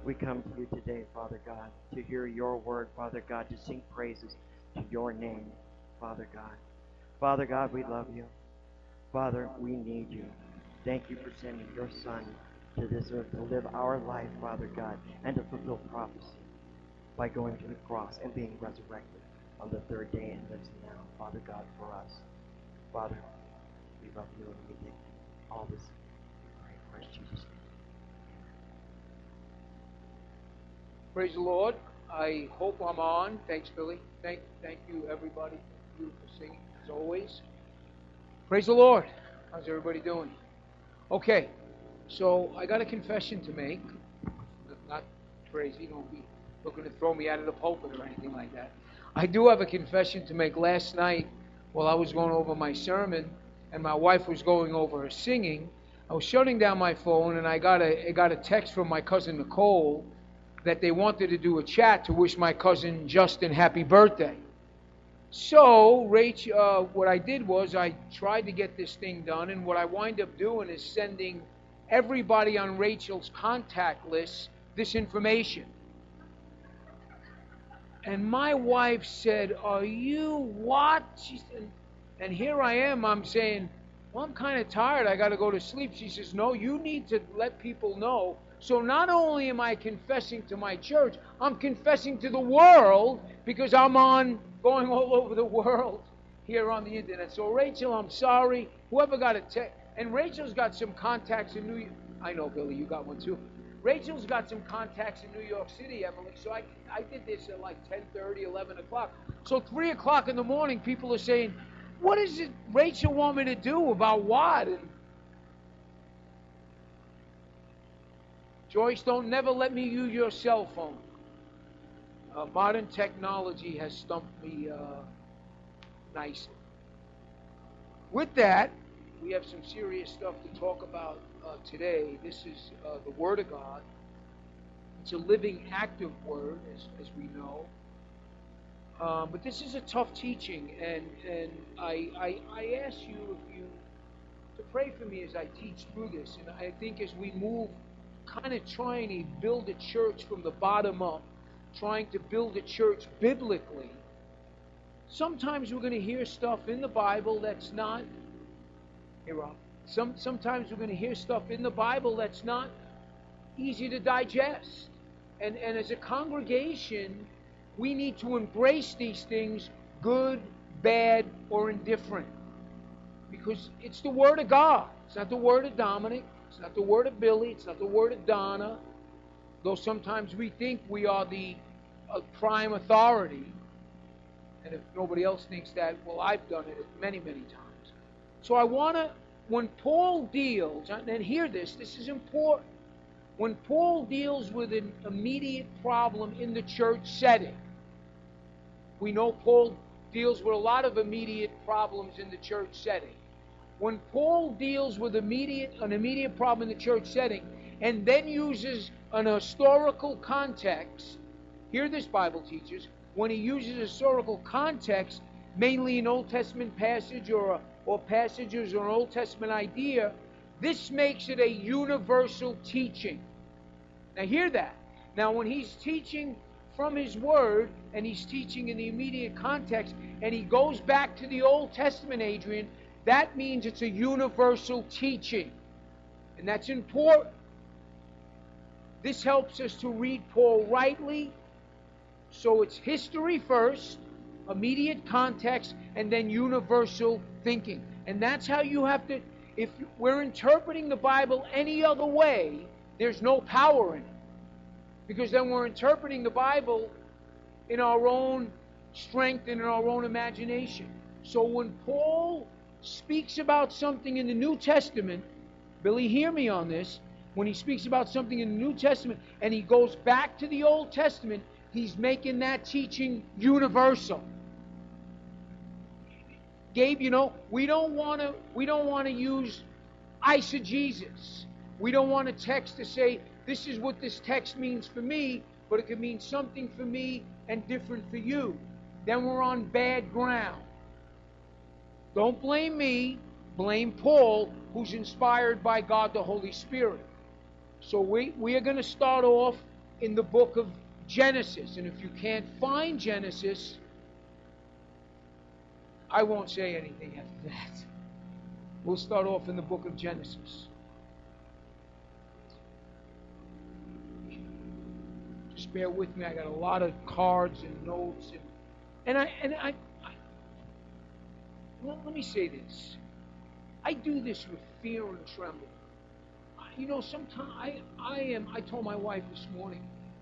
We come to you today, Father God, to hear your word, Father God, to sing praises to your name, Father God. Father God, we love you. Father, we need you. Thank you for sending your Son to this earth to live our life, Father God, and to fulfill prophecy by going to the cross and being resurrected on the third day and lives now, Father God, for us. Father, we love you and we thank you. All this, we pray in Christ Jesus' name. Praise the Lord. I hope I'm on. Thanks, Billy. Thank you, everybody. Thank you for singing, as always. Praise the Lord. How's everybody doing? Okay, so I got a confession to make. Not crazy. Don't be looking to throw me out of the pulpit or anything like that. I do have a confession to make. Last night, while I was going over my sermon, and my wife was going over her singing, I was shutting down my phone, and I got a text from my cousin Nicole that they wanted to do a chat to wish my cousin Justin happy birthday. So, Rach, what I did was I tried to get this thing done, and what I wind up doing is sending everybody on Rachel's contact list this information. And my wife said, "Are you what?" She said, and here I am, I'm saying, "Well, I'm kind of tired, I got to go to sleep." She says, "No, you need to let people know." So not only am I confessing to my church, I'm confessing to the world, because I'm going all over the world here on the internet. So Rachel, I'm sorry. Whoever got a text, and Rachel's got some contacts in New York. I know, Billy, you got one too. Rachel's got some contacts in New York City, Emily. So I did this at like 10:30, 11 o'clock. So 3 o'clock in the morning, people are saying, "What is it Rachel want me to do about what?" And Joyce, don't never let me use your cell phone. Modern technology has stumped me nicely. With that, we have some serious stuff to talk about today. This is the Word of God. It's a living, active Word, as we know. But this is a tough teaching, and I ask you to pray for me as I teach through this. And I think as we move, kind of trying to build a church from the bottom up, trying to build a church biblically, sometimes we're going to hear stuff in the Bible that's not, here, Rob. Sometimes we're going to hear stuff in the Bible that's not easy to digest. And as a congregation, we need to embrace these things, good, bad, or indifferent. Because it's the Word of God. It's not the Word of Dominic. It's not the Word of Billy. It's not the Word of Donna. Though sometimes we think we are the prime authority. And if nobody else thinks that, well, I've done it many, many times. So I want to, when Paul deals, and hear this is important. When Paul deals with an immediate problem in the church setting, we know Paul deals with a lot of immediate problems in the church setting. When Paul deals with an immediate problem in the church setting, and then uses an historical context, hear this, Bible teachers, when he uses historical context, mainly an Old Testament passage or passages or an Old Testament idea, this makes it a universal teaching. Now hear that. Now when he's teaching from his Word, and he's teaching in the immediate context, and he goes back to the Old Testament, Adrian, that means it's a universal teaching. And that's important. This helps us to read Paul rightly. So it's history first, immediate context, and then universal thinking. And that's how you have to, if we're interpreting the Bible any other way, there's no power in it. Because then we're interpreting the Bible in our own strength and in our own imagination. So when Paul speaks about something in the New Testament, Billy, hear me on this, when he speaks about something in the New Testament and he goes back to the Old Testament, he's making that teaching universal. Gabe, we don't want to use eisegesis. We don't want a text to say, this is what this text means for me, but it could mean something for me and different for you. Then we're on bad ground. Don't blame me, blame Paul, who's inspired by God the Holy Spirit. So we are going to start off in the book of Genesis. And if you can't find Genesis, I won't say anything after that. We'll start off in the book of Genesis. Just bear with me. I got a lot of cards and notes, and well, let me say this. I do this with fear and trembling. You know, sometimes I told my wife this morning,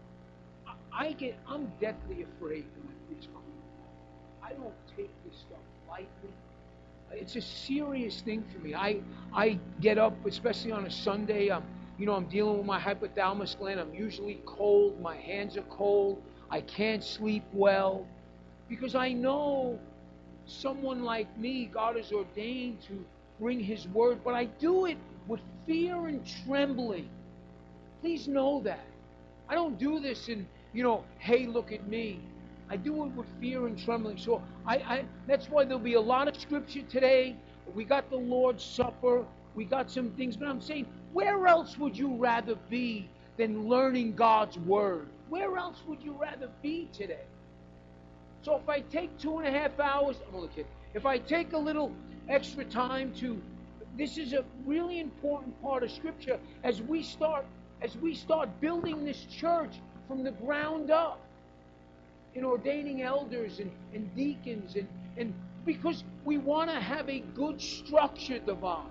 I'm deathly afraid when I preach my word. I don't take this stuff lightly. It's a serious thing for me. I get up, especially on a Sunday. I'm dealing with my hypothalamus gland. I'm usually cold. My hands are cold. I can't sleep well because I know someone like me, God has ordained to bring His word, but I do it with fear and trembling. Please know that. I don't do this in, hey, look at me. I do it with fear and trembling. So that's why there'll be a lot of scripture today. We got the Lord's Supper. We got some things. But I'm saying, where else would you rather be than learning God's word? Where else would you rather be today? So if I take 2.5 hours, I'm only kidding. If I take a little extra time this is a really important part of Scripture as we start building this church from the ground up, in ordaining elders and deacons, and because we want to have a good structure, Devon.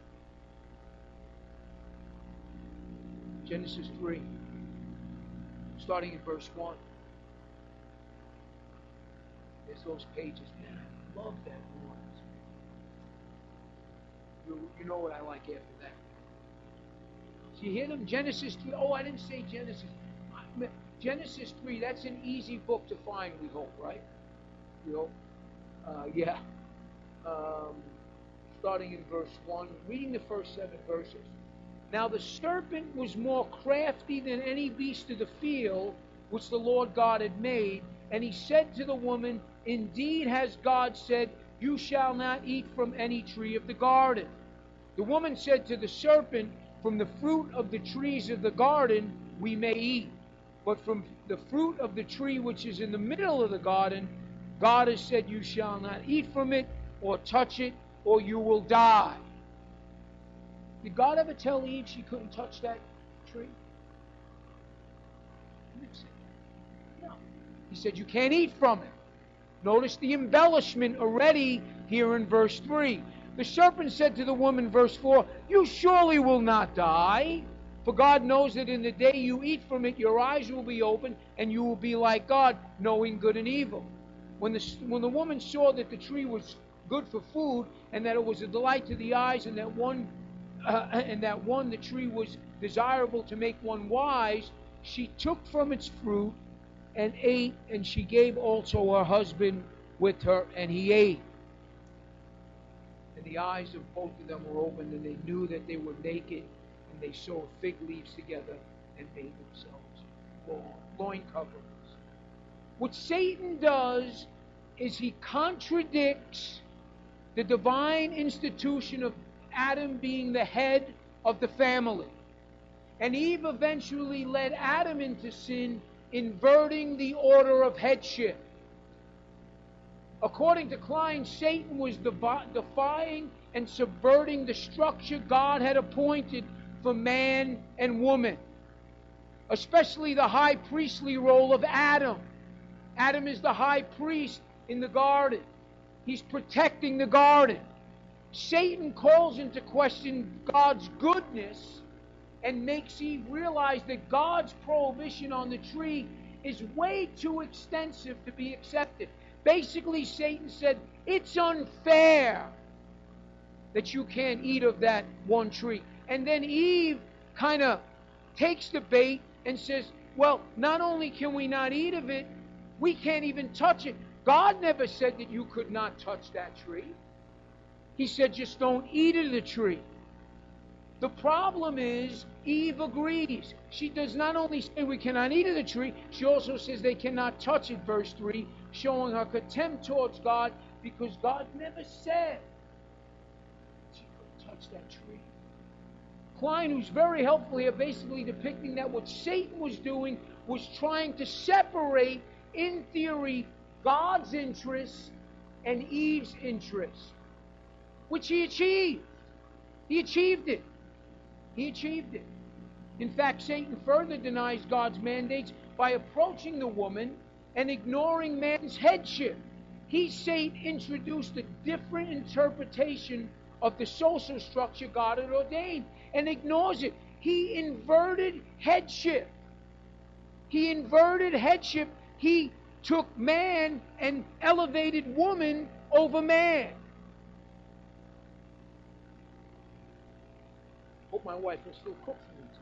Genesis 3, starting in verse 1. There's those pages. Man, I love that one. You know what I like after that. So you hear them? Genesis 3. Oh, I didn't say Genesis. Genesis 3, that's an easy book to find, we hope, right? We hope. Yeah. Starting in verse 1, reading the first 7 verses. Now the serpent was more crafty than any beast of the field which the Lord God had made. And he said to the woman, Indeed has God said, You shall not eat from any tree of the garden. The woman said to the serpent, From the fruit of the trees of the garden we may eat. But from the fruit of the tree which is in the middle of the garden, God has said, You shall not eat from it, or touch it, or you will die. Did God ever tell Eve she couldn't touch that tree? No. He said, You can't eat from it. Notice the embellishment already here in verse 3. The serpent said to the woman, verse 4, You surely will not die, for God knows that in the day you eat from it, your eyes will be opened, and you will be like God, knowing good and evil. When the woman saw that the tree was good for food, and that it was a delight to the eyes, and that the tree was desirable to make one wise, she took from its fruit and ate, and she gave also her husband with her, and he ate. And the eyes of both of them were opened, and they knew that they were naked, and they sewed fig leaves together and made themselves loin coverings. What Satan does is he contradicts the divine institution of Adam being the head of the family. And Eve eventually led Adam into sin, inverting the order of headship. According to Klein, Satan was defying and subverting the structure God had appointed for man and woman, especially the high priestly role of Adam. Adam is the high priest in the garden. He's protecting the garden. Satan calls into question God's goodness and makes Eve realize that God's prohibition on the tree is way too extensive to be accepted. Basically, Satan said, it's unfair that you can't eat of that one tree. And then Eve kind of takes the bait and says, well, not only can we not eat of it, we can't even touch it. God never said that you could not touch that tree. He said, just don't eat of the tree. The problem is, Eve agrees. She does not only say we cannot eat of the tree, she also says they cannot touch it, verse 3, showing her contempt towards God, because God never said she couldn't touch that tree. Klein, who's very helpful here, basically depicting that what Satan was doing was trying to separate, in theory, God's interests and Eve's interests, which he achieved. He achieved it. He achieved it. In fact, Satan further denies God's mandates by approaching the woman and ignoring man's headship. He, Satan, introduced a different interpretation of the social structure God had ordained and ignores it. He inverted headship. He inverted headship. He took man and elevated woman over man. Hope my wife will still cook for me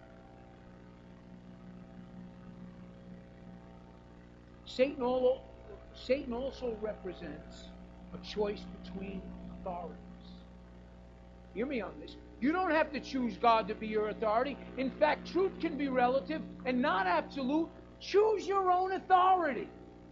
tonight. Satan also represents a choice between authorities. Hear me on this. You don't have to choose God to be your authority. In fact, truth can be relative and not absolute. Choose your own authority.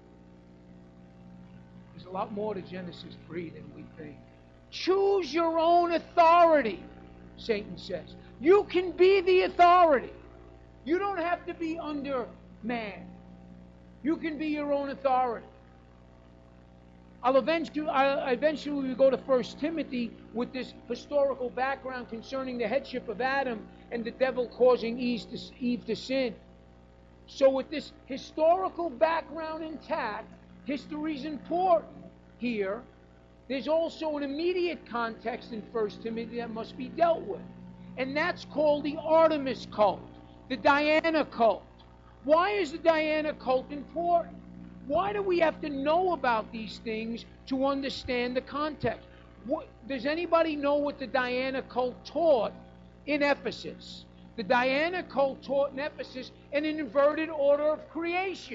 There's a lot more to Genesis 3 than we think. Choose your own authority, Satan says. You can be the authority. You don't have to be under man. You can be your own authority. I'll eventually go to 1 Timothy with this historical background concerning the headship of Adam and the devil causing Eve to sin. So with this historical background intact, history's important here. There's also an immediate context in 1 Timothy that must be dealt with. And that's called the Artemis cult, the Diana cult. Why is the Diana cult important? Why do we have to know about these things to understand the context? Does anybody know what the Diana cult taught in Ephesus? The Diana cult taught in Ephesus an inverted order of creation.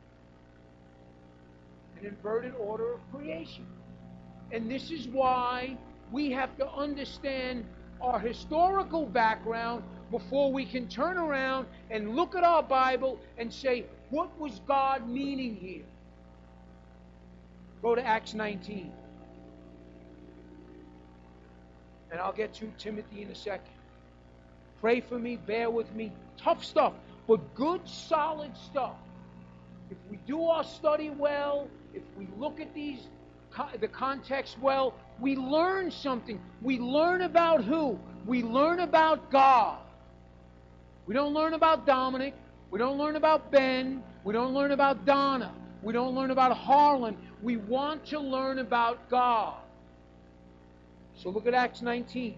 An inverted order of creation. And this is why we have to understand our historical background before we can turn around and look at our Bible and say, what was God meaning here? Go to Acts 19. And I'll get to Timothy in a second. Pray for me, bear with me. Tough stuff, but good, solid stuff. If we do our study well, if we look at the context well, we learn something. We learn about who? We learn about God. We don't learn about Dominic. We don't learn about Ben. We don't learn about Donna. We don't learn about Harlan. We want to learn about God. So look at Acts 19.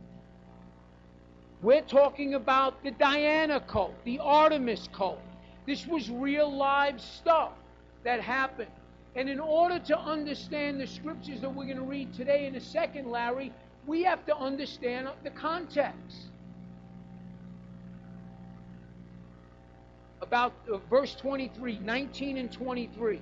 We're talking about the Diana cult, the Artemis cult. This was real live stuff that happened. And in order to understand the scriptures that we're going to read today in a second, Larry, we have to understand the context. About verse 23, 19 and 23.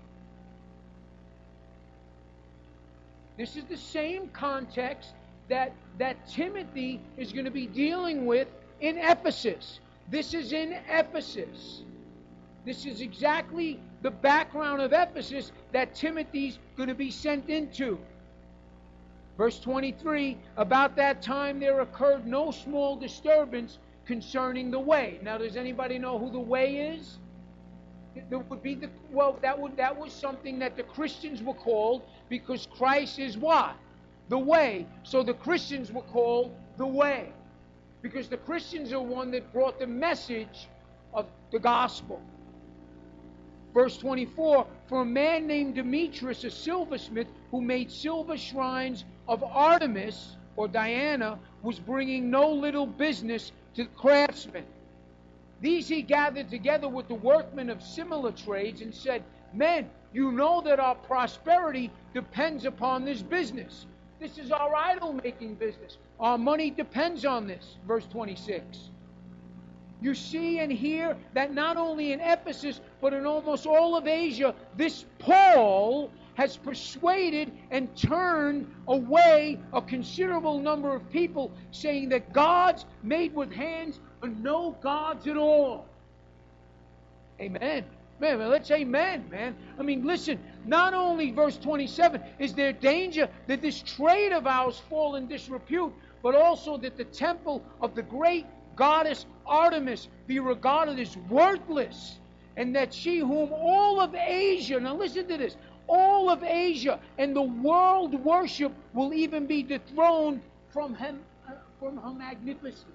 This is the same context that Timothy is going to be dealing with in Ephesus. This is in Ephesus. This is exactly the background of Ephesus that Timothy's going to be sent into. Verse 23, about that time there occurred no small disturbance concerning the way. Now, does anybody know who the way is? That was something that the Christians were called because Christ is what? The way. So the Christians were called the way because the Christians are one that brought the message of the gospel. Verse 24, for a man named Demetrius, a silversmith, who made silver shrines of Artemis, or Diana, was bringing no little business to the craftsmen. These he gathered together with the workmen of similar trades and said, men, you know that our prosperity depends upon this business. This is our idol-making business. Our money depends on this. Verse 26. You see and hear that not only in Ephesus, but in almost all of Asia, this Paul has persuaded and turned away a considerable number of people, saying that gods made with hands are no gods at all. Amen. Man, let's amen, man. I mean, listen, not only verse 27, is there danger that this trade of ours fall in disrepute, but also that the temple of the great goddess Artemis be regarded as worthless, and that she whom all of Asia, now listen to this, all of Asia and the world worship will even be dethroned from her magnificence.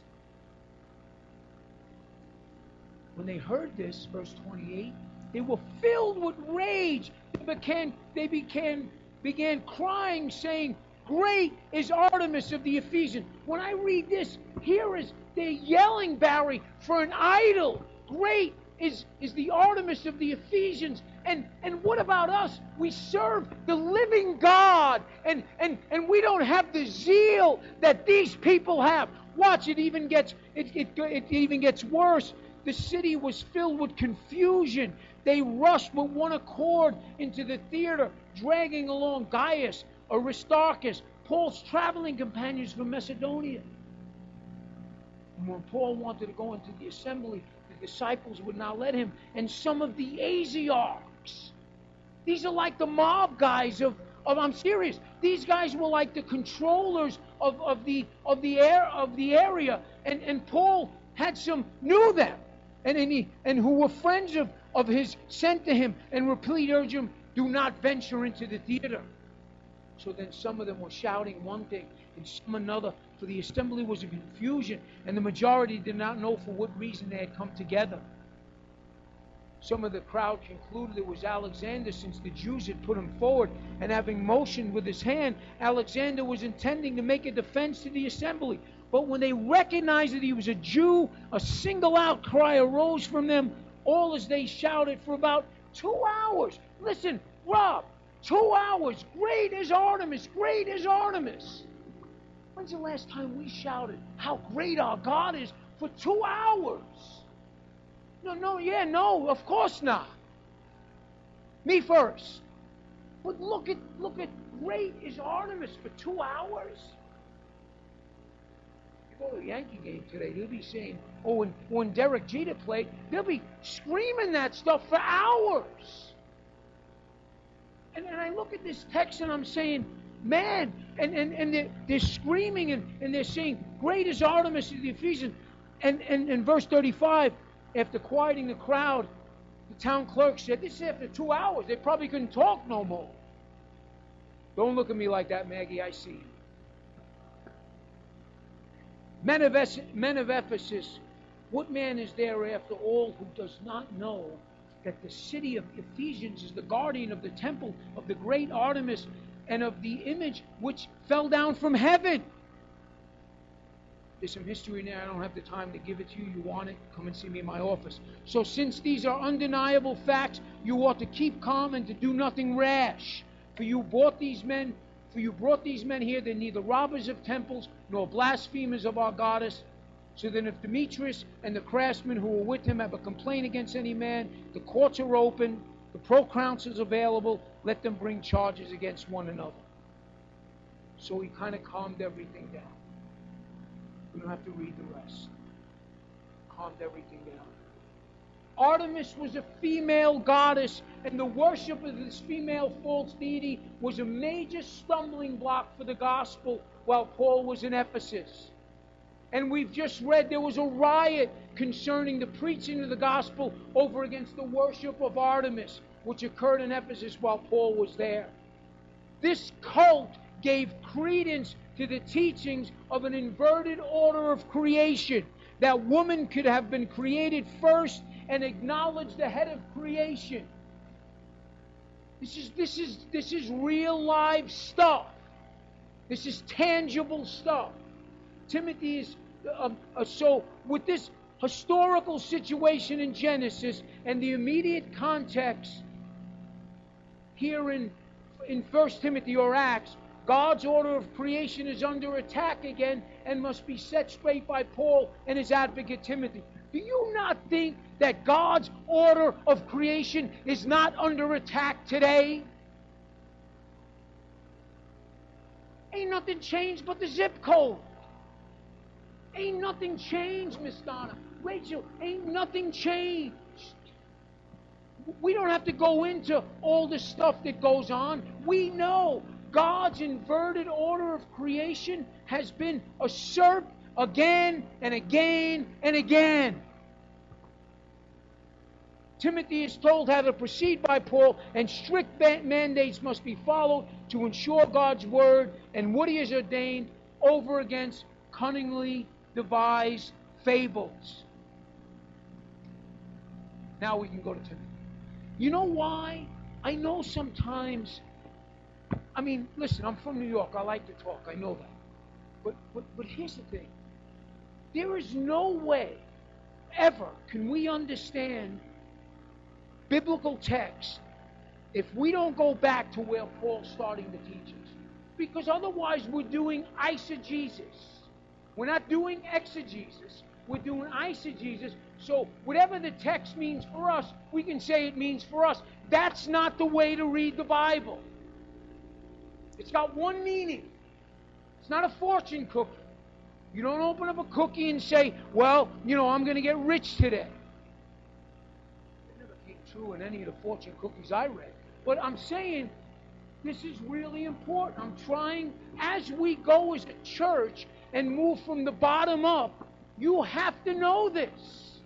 When they heard this, verse 28, they were filled with rage. They began crying, saying, "Great is Artemis of the Ephesians." When I read this, they're yelling, Barry, for an idol. Great is the Artemis of the Ephesians. And what about us? We serve the living God, and we don't have the zeal that these people have. Watch, it even gets worse. The city was filled with confusion. They rushed with one accord into the theater, dragging along Gaius, Aristarchus, Paul's traveling companions from Macedonia. And when Paul wanted to go into the assembly, the disciples would not let him. And some of the Asiarchs, these are like the mob guys of I'm serious. These guys were like the controllers of the area, and Paul knew them, and who were friends of his, sent to him and repeatedly urged him, "Do not venture into the theater." So then some of them were shouting one thing and some another, for the assembly was in confusion, and the majority did not know for what reason they had come together. Some of the crowd concluded it was Alexander, since the Jews had put him forward, and having motioned with his hand, Alexander was intending to make a defense to the assembly. But when they recognized that he was a Jew, a single outcry arose from them, all as they shouted for about 2 hours. Listen, Rob, 2 hours. "Great is Artemis, great is Artemis." When's the last time we shouted how great our God is for 2 hours? No, of course not. Me first. But look at great is Artemis for 2 hours. You go to a Yankee game today, they'll be saying, when Derek Jeter played, they'll be screaming that stuff for hours. And I look at this text and I'm saying, man, and they're screaming and they're saying, "Great is Artemis of the Ephesians." And in verse 35, after quieting the crowd, the town clerk said, "This is after 2 hours. They probably couldn't talk no more." Don't look at me like that, Maggie. I see you. Men of Ephesus, what man is there after all who does not know that the city of Ephesians is the guardian of the temple of the great Artemis and of the image which fell down from heaven? There's some history in there. I don't have the time to give it to you. You want it? Come and see me in my office. So since these are undeniable facts, you ought to keep calm and to do nothing rash. For you brought these men here. They're neither robbers of temples nor blasphemers of our goddess. So then if Demetrius and the craftsmen who were with him have a complaint against any man, the courts are open, the proconsul is available, let them bring charges against one another. So he kind of calmed everything down. We don't have to read the rest. Calmed everything down. Artemis was a female goddess, and the worship of this female false deity was a major stumbling block for the gospel while Paul was in Ephesus. And we've just read there was a riot concerning the preaching of the gospel over against the worship of Artemis, which occurred in Ephesus while Paul was there. This cult gave credence to the teachings of an inverted order of creation, that woman could have been created first and acknowledge the head of creation. This is real live stuff. This is tangible stuff. Timothy is so with this historical situation in Genesis and the immediate context here in 1 Timothy or Acts, God's order of creation is under attack again and must be set straight by Paul and his advocate Timothy. Do you not think that God's order of creation is not under attack today? Ain't nothing changed but the zip code. Ain't nothing changed, Miss Donna. Rachel, ain't nothing changed. We don't have to go into all the stuff that goes on. We know God's inverted order of creation has been usurped again and again and again. Timothy is told how to proceed by Paul, and strict mandates must be followed to ensure God's word and what he has ordained over against cunningly devised fables. Now we can go to Timothy. You know why? I know sometimes, listen, I'm from New York. I like to talk. I know that. But here's the thing. There is no way ever can we understand biblical text if we don't go back to where Paul's starting to teach us. Because otherwise we're doing eisegesis. We're not doing exegesis. We're doing eisegesis. So whatever the text means for us, we can say it means for us. That's not the way to read the Bible. It's got one meaning. It's not a fortune cookie. You don't open up a cookie and say, well, I'm going to get rich today. It never came true in any of the fortune cookies I read. But I'm saying this is really important. I'm trying, as we go as a church and move from the bottom up, you have to know this.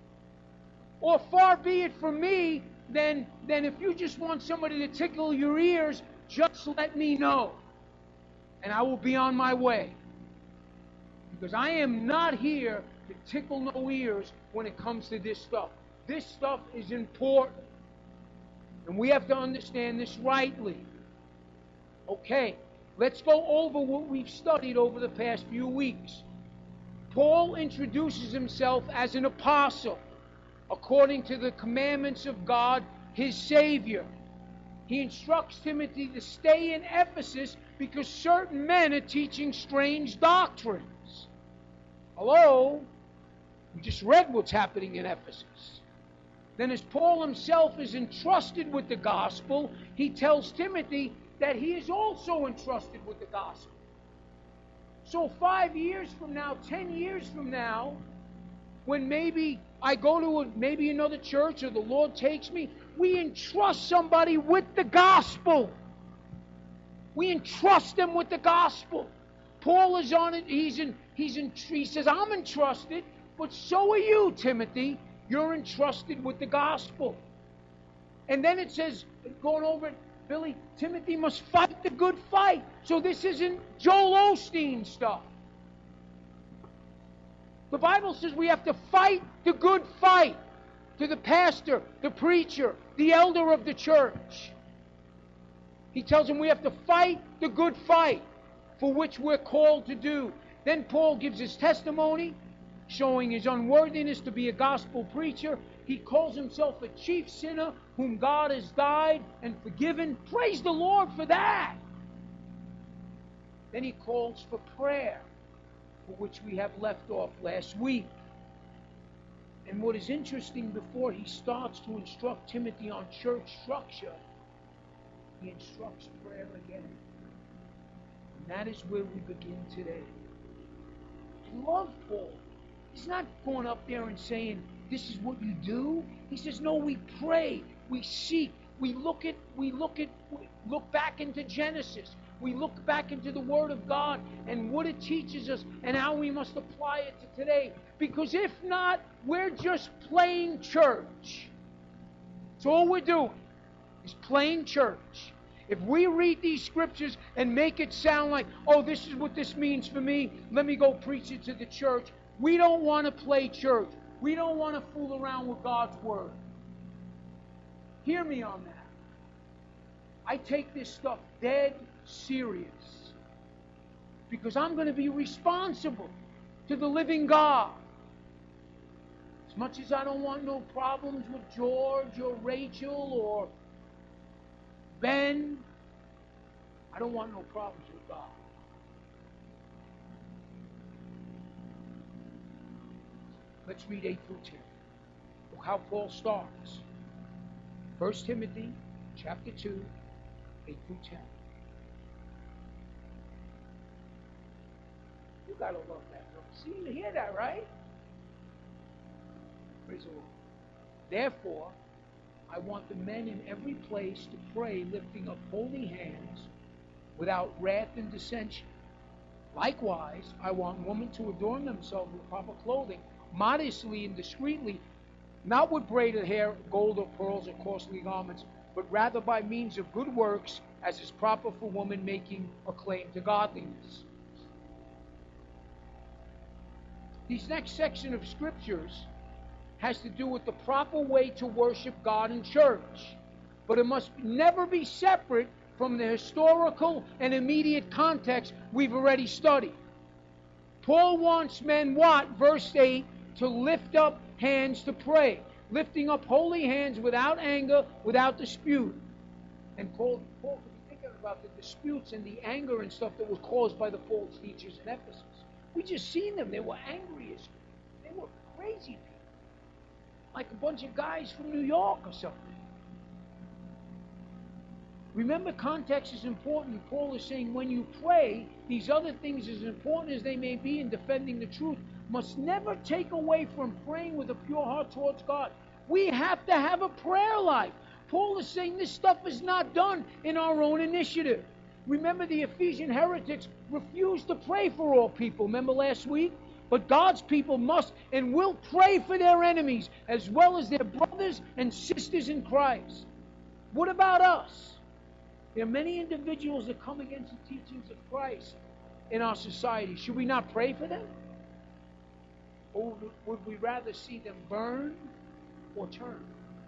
Or far be it from me, then if you just want somebody to tickle your ears, just let me know. And I will be on my way. Because I am not here to tickle no ears when it comes to this stuff. This stuff is important. And we have to understand this rightly. Okay, let's go over what we've studied over the past few weeks. Paul introduces himself as an apostle, according to the commandments of God, his Savior. He instructs Timothy to stay in Ephesus because certain men are teaching strange doctrines. Hello? We just read what's happening in Ephesus. Then as Paul himself is entrusted with the gospel, he tells Timothy that he is also entrusted with the gospel. So 5 years from now, 10 years from now, when maybe I go to maybe another church or the Lord takes me, we entrust somebody with the gospel. We entrust them with the gospel. Paul is on it. He says, I'm entrusted, but so are you, Timothy. You're entrusted with the gospel. And then it says, going over it, Billy, Timothy must fight the good fight. So this isn't Joel Osteen stuff. The Bible says we have to fight the good fight. To the pastor, the preacher, the elder of the church. He tells him we have to fight the good fight for which we're called to do. Then Paul gives his testimony, showing his unworthiness to be a gospel preacher. He calls himself a chief sinner whom God has died and forgiven. Praise the Lord for that. Then he calls for prayer, for which we have left off last week. And what is interesting, before he starts to instruct Timothy on church structure, he instructs prayer again. And that is where we begin today. I love Paul. He's not going up there and saying, this is what you do. He says, no, we pray, we seek, we look back into Genesis. We look back into the Word of God and what it teaches us and how we must apply it to today. Because if not, we're just playing church. That's all we're doing, is playing church. If we read these scriptures and make it sound like, oh, this is what this means for me, let me go preach it to the church. We don't want to play church. We don't want to fool around with God's Word. Hear me on that. I take this stuff dead serious. Because I'm going to be responsible to the living God. As much as I don't want no problems with George or Rachel or Ben, I don't want no problems with God. Let's read 8 through 10. Look how Paul starts. 1 Timothy chapter 2, 8 through 10. You gotta love that, don't you? See, you hear that, right? Praise the Lord. Therefore, I want the men in every place to pray, lifting up holy hands, without wrath and dissension. Likewise, I want women to adorn themselves with proper clothing, modestly and discreetly, not with braided hair, gold or pearls or costly garments, but rather by means of good works, as is proper for women making a claim to godliness. This next section of scriptures has to do with the proper way to worship God in church. But it must never be separate from the historical and immediate context we've already studied. Paul wants men what? Verse 8, to lift up hands to pray. Lifting up holy hands without anger, without dispute. And Paul could be thinking about the disputes and the anger and stuff that was caused by the false teachers in Ephesus. We just seen them. They were angry as they were crazy people. Like a bunch of guys from New York or something. Remember, context is important. Paul is saying when you pray, these other things, as important as they may be in defending the truth, must never take away from praying with a pure heart towards God. We have to have a prayer life. Paul is saying this stuff is not done in our own initiative. Remember, the Ephesian heretics refused to pray for all people. Remember last week? But God's people must and will pray for their enemies as well as their brothers and sisters in Christ. What about us? There are many individuals that come against the teachings of Christ in our society. Should we not pray for them? Or would we rather see them burn or turn?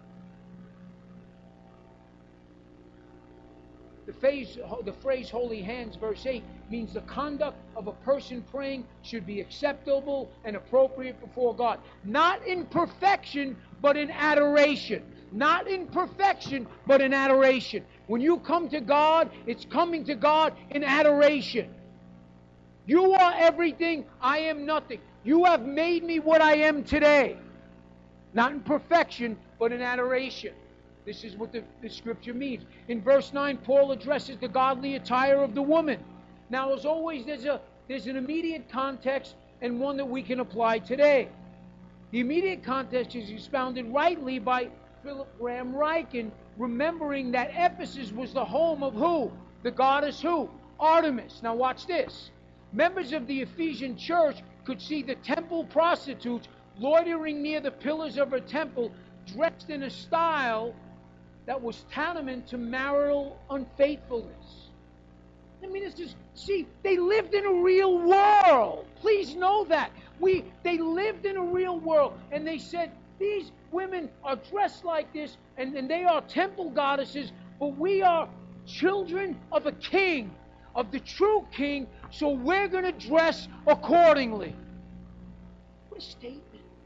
The phrase holy hands, verse 8, means the conduct of a person praying should be acceptable and appropriate before God. Not in perfection, but in adoration. Not in perfection, but in adoration. When you come to God, it's coming to God in adoration. You are everything, I am nothing. You have made me what I am today. Not in perfection, but in adoration. This is what the scripture means. In verse 9, Paul addresses the godly attire of the woman. Now, as always, there's an immediate context and one that we can apply today. The immediate context is expounded rightly by Philip Graham Ryken, remembering that Ephesus was the home of who? The goddess who? Artemis. Now watch this. Members of the Ephesian church could see the temple prostitutes loitering near the pillars of her temple, dressed in a style that was tantamount to marital unfaithfulness. I mean, it's just, see, they lived in a real world. Please know that. They lived in a real world. And they said, these women are dressed like this, and they are temple goddesses, but we are children of a king, of the true king, so we're going to dress accordingly. What a statement.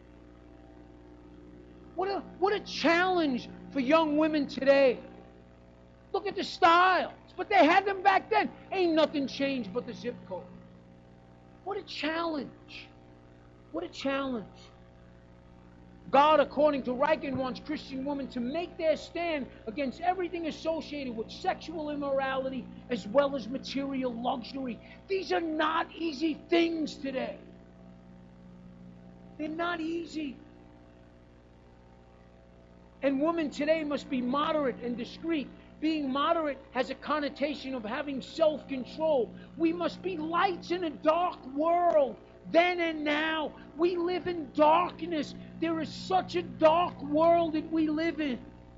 What a challenge for young women today. Look at the styles. But they had them back then. Ain't nothing changed but the zip code. What a challenge. What a challenge. God, according to Ryken, wants Christian women to make their stand against everything associated with sexual immorality as well as material luxury. These are not easy things today. They're not easy. And women today must be moderate and discreet. Being moderate has a connotation of having self-control. We must be lights in a dark world. Then and now, we live in darkness. There is such a dark world that we live in.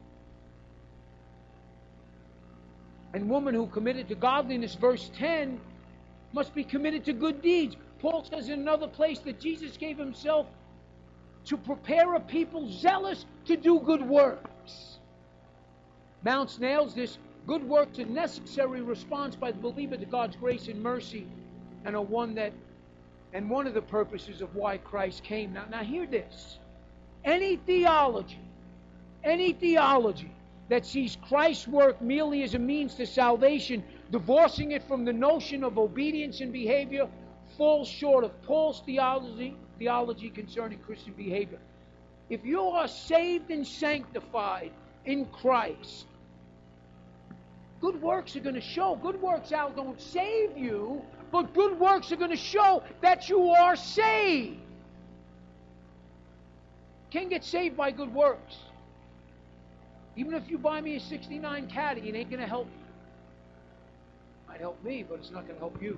And women who committed to godliness, verse 10, must be committed to good deeds. Paul says in another place that Jesus gave himself to prepare a people zealous to do good works. Mounce nails this. Good works, a necessary response by the believer to God's grace and mercy, and one of the purposes of why Christ came. Now hear this. Any theology that sees Christ's work merely as a means to salvation, divorcing it from the notion of obedience and behavior, falls short of Paul's theology concerning Christian behavior. If you are saved and sanctified in Christ, good works are going to show. Good works out don't save you, but good works are going to show that you are saved. Can't get saved by good works. Even if you buy me a '69 Caddy, it ain't going to help you. Might help me, but it's not going to help you.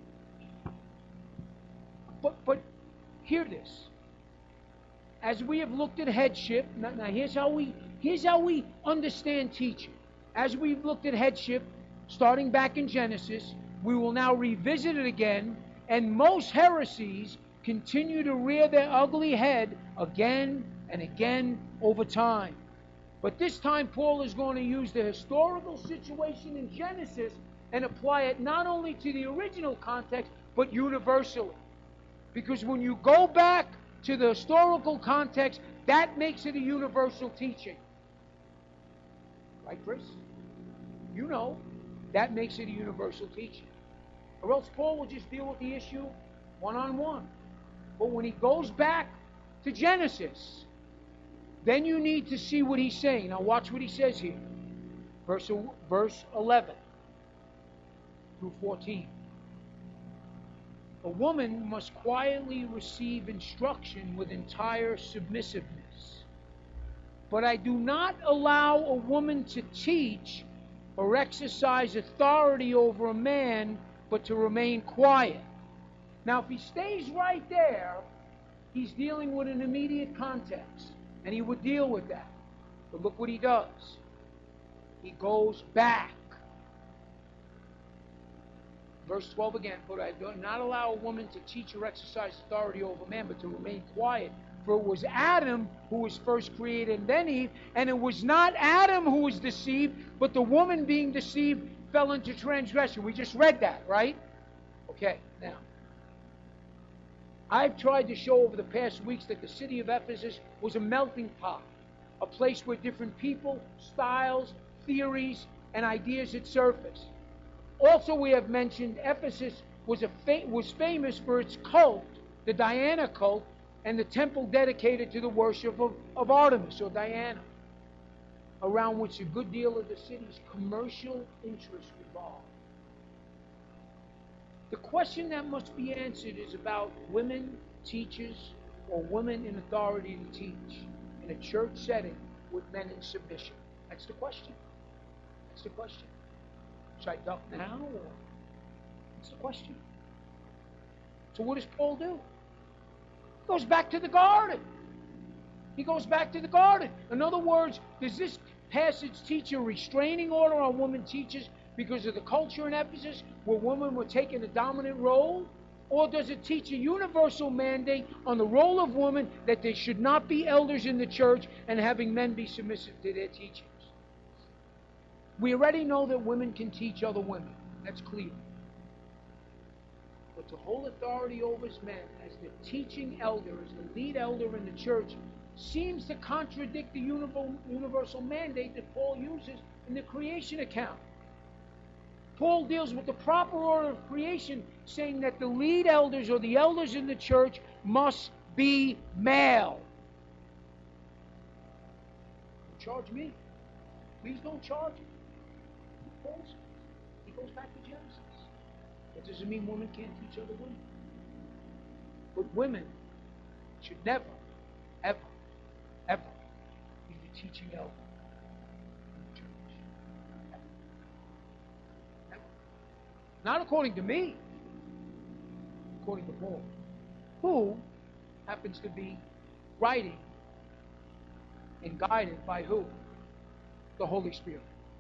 But hear this. As we have looked at headship, now here's how we understand teaching. As we've looked at headship, starting back in Genesis, we will now revisit it again, and most heresies continue to rear their ugly head again and again over time. But this time Paul is going to use the historical situation in Genesis and apply it not only to the original context, but universally. Because when you go back to the historical context, that makes it a universal teaching. Right, Chris? You know, that makes it a universal teaching. Or else Paul will just deal with the issue one-on-one. But when he goes back to Genesis, then you need to see what he's saying. Now watch what he says here. Verse 11 through 14. A woman must quietly receive instruction with entire submissiveness. But I do not allow a woman to teach or exercise authority over a man, but to remain quiet. Now, if he stays right there, he's dealing with an immediate context, and he would deal with that. But look what he does. He goes back. Verse 12 again, but I do not allow a woman to teach or exercise authority over man, but to remain quiet. For it was Adam who was first created, and then Eve, and it was not Adam who was deceived, but the woman being deceived fell into transgression. We just read that, right? Okay, now, I've tried to show over the past weeks that the city of Ephesus was a melting pot, a place where different people, styles, theories, and ideas had surfaced. Also, we have mentioned Ephesus was famous for its cult, the Diana cult, and the temple dedicated to the worship of Artemis, or Diana, around which a good deal of the city's commercial interests revolved. The question that must be answered is about women teachers or women in authority to teach in a church setting with men in submission. That's the question. That's the question. Should I duck now, or what's the question? So what does Paul do? He goes back to the garden. He goes back to the garden. In other words, does this passage teach a restraining order on women teachers because of the culture in Ephesus where women were taking a dominant role? Or does it teach a universal mandate on the role of women that they should not be elders in the church and having men be submissive to their teachings? We already know that women can teach other women. That's clear. But to hold authority over men as the teaching elder, as the lead elder in the church, seems to contradict the universal mandate that Paul uses in the creation account. Paul deals with the proper order of creation, saying that the lead elders or the elders in the church must be male. Don't charge me. Please don't charge me. He goes back to Genesis. That doesn't mean women can't teach other women. But women should never, ever, ever be the teaching elder in the church. Ever. Ever. Not according to me, according to Paul, who happens to be writing and guided by who? The Holy Spirit.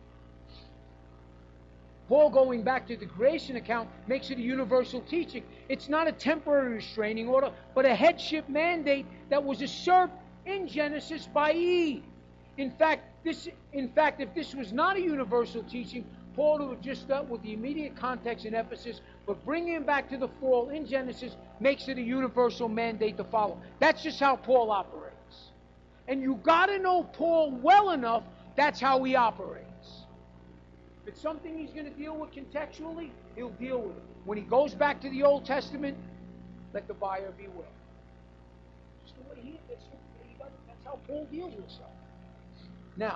Paul, going back to the creation account, makes it a universal teaching. It's not a temporary restraining order, but a headship mandate that was usurped in Genesis by Eve. In fact, if this was not a universal teaching, Paul would have just dealt with the immediate context in Ephesus, but bringing him back to the fall in Genesis makes it a universal mandate to follow. That's just how Paul operates. And you got to know Paul well enough, that's how he operates. If it's something he's going to deal with contextually, he'll deal with it. When he goes back to the Old Testament, let the buyer beware. Just the way that's how Paul deals with stuff. Now,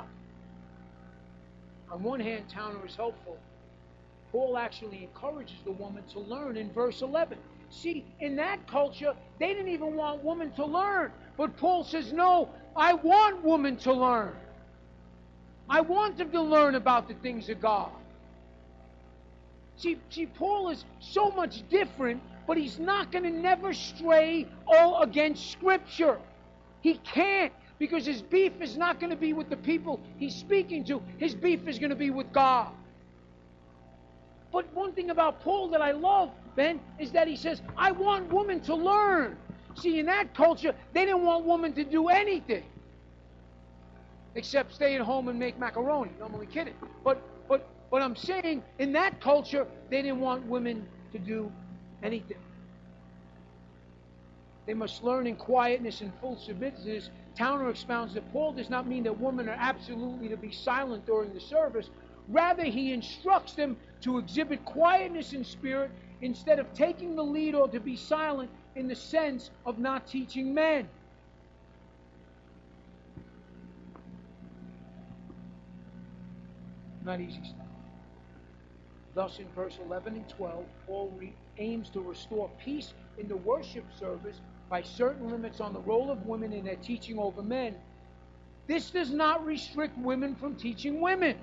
on one hand, Towner is helpful. Paul actually encourages the woman to learn in verse 11. See, in that culture, they didn't even want women to learn. But Paul says, no, I want women to learn. I want them to learn about the things of God. See, Paul is so much different, but he's not going to never stray all against Scripture. He can't, because his beef is not going to be with the people he's speaking to. His beef is going to be with God. But one thing about Paul that I love, Ben, is that he says, I want women to learn. See, in that culture, they didn't want women to do anything except stay at home and make macaroni. No, I'm only kidding. But I'm saying, in that culture, they didn't want women to do anything. They must learn in quietness and full submissiveness. Towner expounds that Paul does not mean that women are absolutely to be silent during the service. Rather, he instructs them to exhibit quietness in spirit instead of taking the lead or to be silent in the sense of not teaching men. Not easy stuff. Thus, in verse 11 and 12, Paul aims to restore peace in the worship service by certain limits on the role of women in their teaching over men. This does not restrict women from teaching women.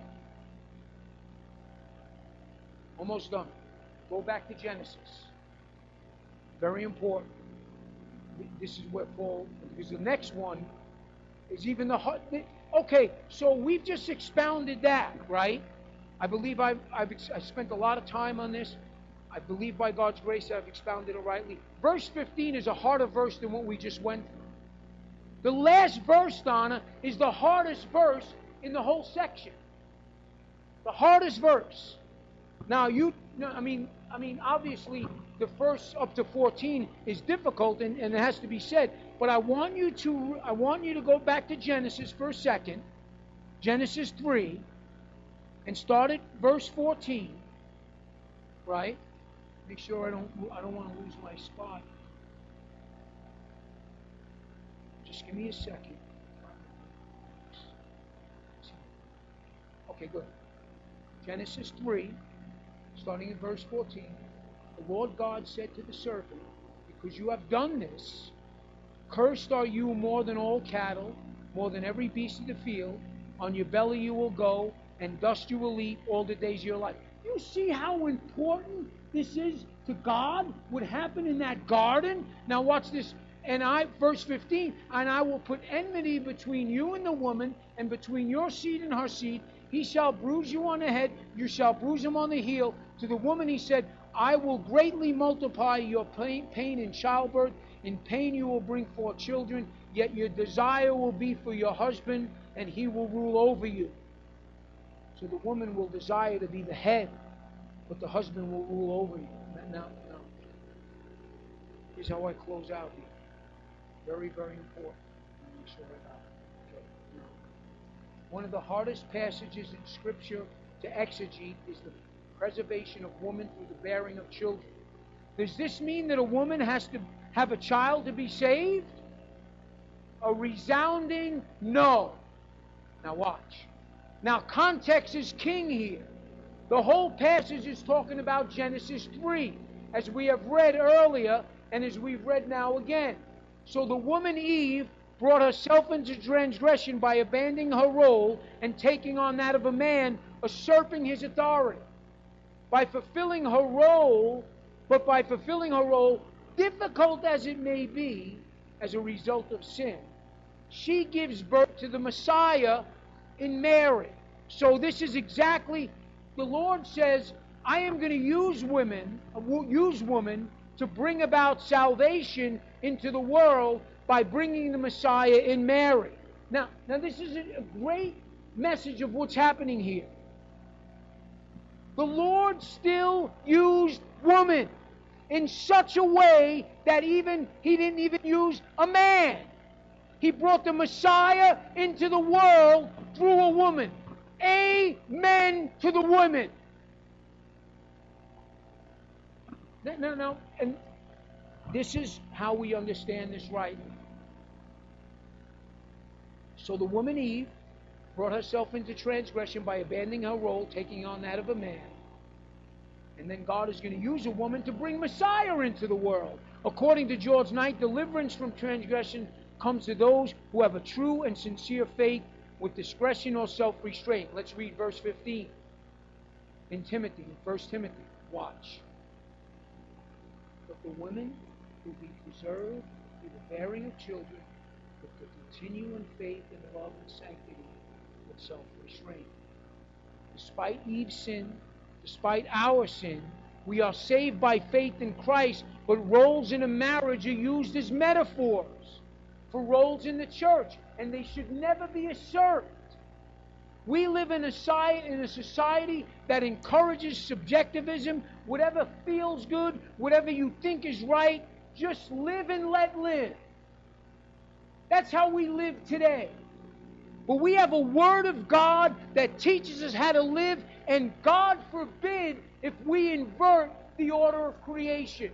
Almost done. Go back to Genesis. Very important. This is where Paul, because the next one is even the hard. Okay, so we've just expounded that, right? I believe I spent a lot of time on this. I believe by God's grace I've expounded it rightly. Verse 15 is a harder verse than what we just went through. The last verse, Donna, is the hardest verse in the whole section. The hardest verse. Now, obviously, the first up to 14 is difficult, and it has to be said. But I want you to go back to Genesis for a second, Genesis 3, and start at verse 14. Right? Make sure I don't want to lose my spot. Just give me a second. Okay, good. Genesis 3, starting in verse 14. The Lord God said to the serpent, because you have done this, cursed are you more than all cattle, more than every beast of the field. On your belly you will go, and dust you will eat all the days of your life. You see how important this is to God? What happened in that garden? Now watch this. Verse 15, and I will put enmity between you and the woman, and between your seed and her seed. He shall bruise you on the head, you shall bruise him on the heel. To the woman he said, I will greatly multiply your pain in childbirth. In pain you will bring forth children, yet your desire will be for your husband, and he will rule over you. So the woman will desire to be the head, but the husband will rule over you. Now, here's how I close out here. Very, very important. Make sure I got it. Okay. Now, one of the hardest passages in Scripture to exegete is the preservation of woman through the bearing of children. Does this mean that a woman has to have a child to be saved? A resounding no. Now watch. Now context is king here. The whole passage is talking about Genesis 3, as we have read earlier and as we've read now again. So the woman Eve brought herself into transgression by abandoning her role and taking on that of a man, usurping his authority. By fulfilling her role, difficult as it may be as a result of sin, she gives birth to the Messiah in Mary. So this is exactly, the Lord says, I am going to use woman to bring about salvation into the world by bringing the Messiah in Mary. Now this is a great message of what's happening here. The Lord still used woman in such a way that He didn't even use a man. He brought the Messiah into the world through a woman. Amen to the women. Now, and this is how we understand this rightly. So the woman Eve brought herself into transgression by abandoning her role, taking on that of a man. And then God is going to use a woman to bring Messiah into the world. According to George Knight, deliverance from transgression comes to those who have a true and sincere faith with discretion or self-restraint. Let's read verse 15 in 1 Timothy. Watch. But the women will be preserved through the bearing of children with the continuing faith and love and sanctity with self-restraint. Despite Eve's sin, despite our sin, we are saved by faith in Christ, but roles in a marriage are used as metaphors for roles in the church, and they should never be usurped. We live in a society that encourages subjectivism. Whatever feels good, whatever you think is right, just live and let live. That's how we live today. But we have a Word of God that teaches us how to live, and God forbid if we invert the order of creation.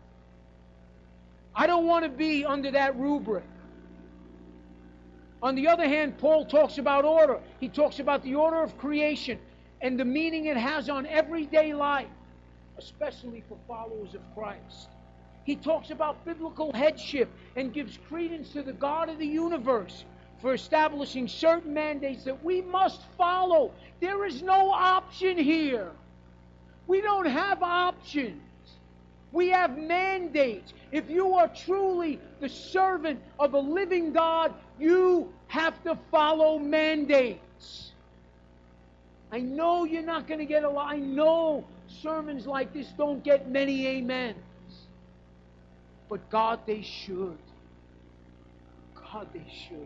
I don't want to be under that rubric. On the other hand, Paul talks about order. He talks about the order of creation and the meaning it has on everyday life, especially for followers of Christ. He talks about biblical headship and gives credence to the God of the universe for establishing certain mandates that we must follow. There is no option here. We don't have options. We have mandates. If you are truly the servant of a living God, you have to follow mandates. I know you're not going to get a lot. I know sermons like this don't get many amens. But God, they should. God, they should.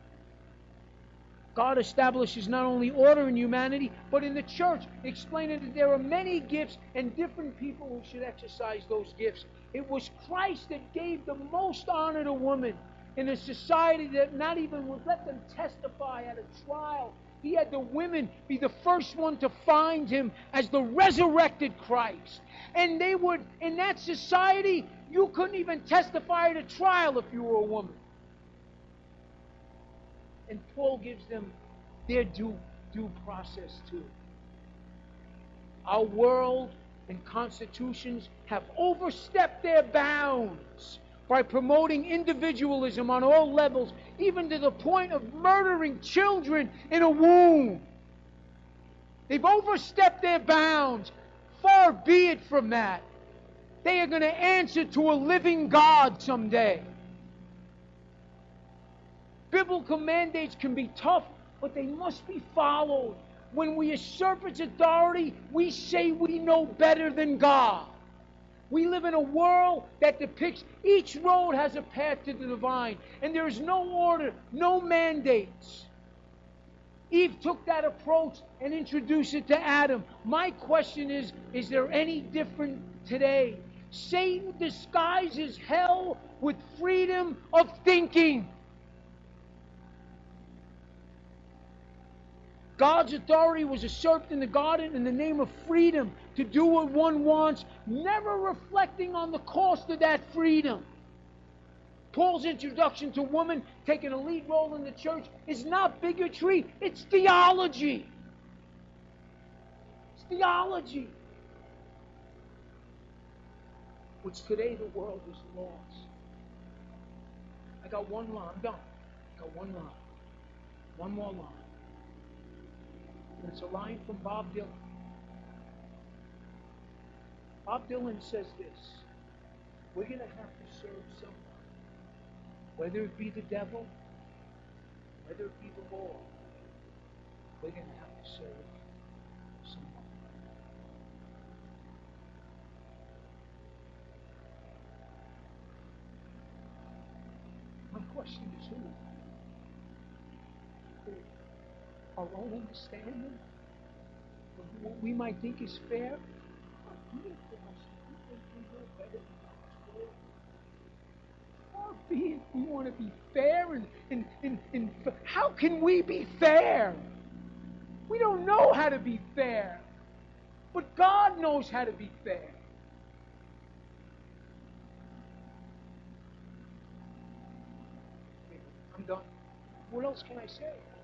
God establishes not only order in humanity, but in the church, explaining that there are many gifts and different people who should exercise those gifts. It was Christ that gave the most honor to women in a society that not even would let them testify at a trial. He had the women be the first one to find him as the resurrected Christ. And they would, in that society, you couldn't even testify at a trial if you were a woman. And Paul gives them their due process too. Our world and constitutions have overstepped their bounds by promoting individualism on all levels, even to the point of murdering children in a womb. They've overstepped their bounds. Far be it from that. They are going to answer to a living God someday. Biblical mandates can be tough, but they must be followed. When we usurp its authority, we say we know better than God. We live in a world that depicts each road has a path to the divine, and there is no order, no mandates. Eve took that approach and introduced it to Adam. My question is there any different today? Satan disguises hell with freedom of thinking. God's authority was usurped in the garden in the name of freedom to do what one wants, never reflecting on the cost of that freedom. Paul's introduction to women taking a lead role in the church is not bigotry, it's theology. It's theology. Which today the world is lost. I got one line. I'm done. I got one line. One more line. And it's a line from Bob Dylan. Bob Dylan says this: we're going to have to serve someone. Whether it be the devil, whether it be the Lord, we're going to have to serve someone. My question is who? Our own understanding of what we might think is fair? Far be it we want to be fair, and how can we be fair? We don't know how to be fair, but God knows how to be fair. I'm done. What else can I say?